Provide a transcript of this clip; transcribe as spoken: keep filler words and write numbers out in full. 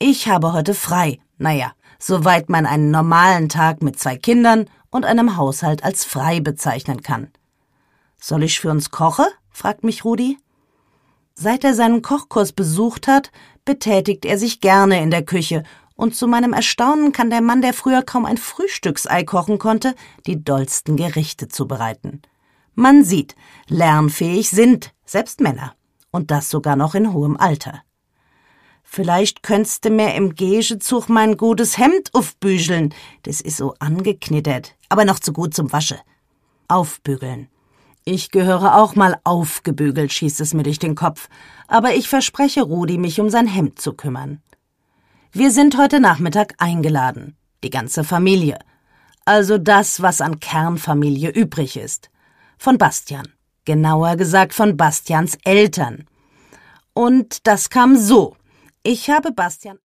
Ich habe heute frei. Naja, soweit man einen normalen Tag mit zwei Kindern und einem Haushalt als frei bezeichnen kann. »Soll ich für uns kochen?« fragt mich Rudi. Seit er seinen Kochkurs besucht hat, betätigt er sich gerne in der Küche, und zu meinem Erstaunen kann der Mann, der früher kaum ein Frühstücksei kochen konnte, die dollsten Gerichte zubereiten. Man sieht, lernfähig sind selbst Männer, und das sogar noch in hohem Alter. »Vielleicht könntst du mir im Gäschezug mein gutes Hemd aufbügeln, das ist so angeknittert, aber noch zu gut zum Wasche.« Aufbügeln. Ich gehöre auch mal aufgebügelt, schießt es mir durch den Kopf, aber ich verspreche Rudi, mich um sein Hemd zu kümmern. Wir sind heute Nachmittag eingeladen, die ganze Familie, also das, was an Kernfamilie übrig ist, von Bastian, genauer gesagt von Bastians Eltern. Und das kam so: Ich habe Bastian